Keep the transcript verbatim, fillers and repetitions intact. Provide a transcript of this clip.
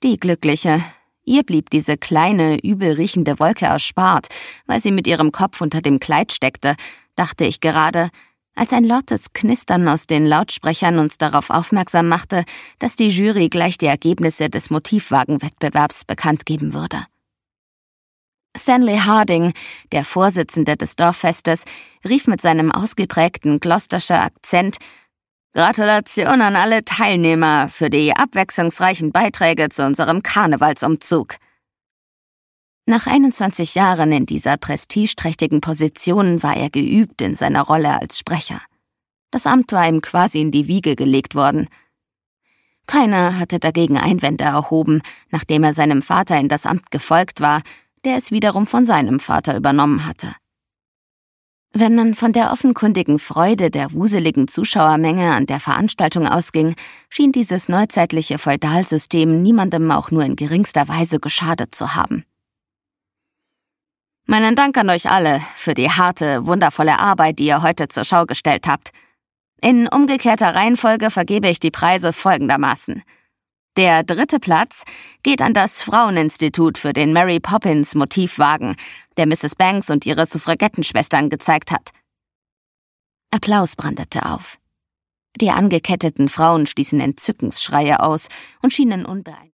Die Glückliche. Ihr blieb diese kleine, übelriechende Wolke erspart, weil sie mit ihrem Kopf unter dem Kleid steckte, dachte ich gerade, als ein lautes Knistern aus den Lautsprechern uns darauf aufmerksam machte, dass die Jury gleich die Ergebnisse des Motivwagenwettbewerbs bekannt geben würde. Stanley Harding, der Vorsitzende des Dorffestes, rief mit seinem ausgeprägten Gloucestershire Akzent: »Gratulation an alle Teilnehmer für die abwechslungsreichen Beiträge zu unserem Karnevalsumzug.« Nach einundzwanzig Jahren in dieser prestigeträchtigen Position war er geübt in seiner Rolle als Sprecher. Das Amt war ihm quasi in die Wiege gelegt worden. Keiner hatte dagegen Einwände erhoben, nachdem er seinem Vater in das Amt gefolgt war, der es wiederum von seinem Vater übernommen hatte. Wenn man von der offenkundigen Freude der wuseligen Zuschauermenge an der Veranstaltung ausging, schien dieses neuzeitliche Feudalsystem niemandem auch nur in geringster Weise geschadet zu haben. Meinen Dank an euch alle für die harte, wundervolle Arbeit, die ihr heute zur Schau gestellt habt. In umgekehrter Reihenfolge vergebe ich die Preise folgendermaßen. Der dritte Platz geht an das Fraueninstitut für den Mary Poppins Motivwagen, der Misses Banks und ihre Suffragettenschwestern gezeigt hat. Applaus brandete auf. Die angeketteten Frauen stießen Entzückensschreie aus und schienen unbeeindruckt.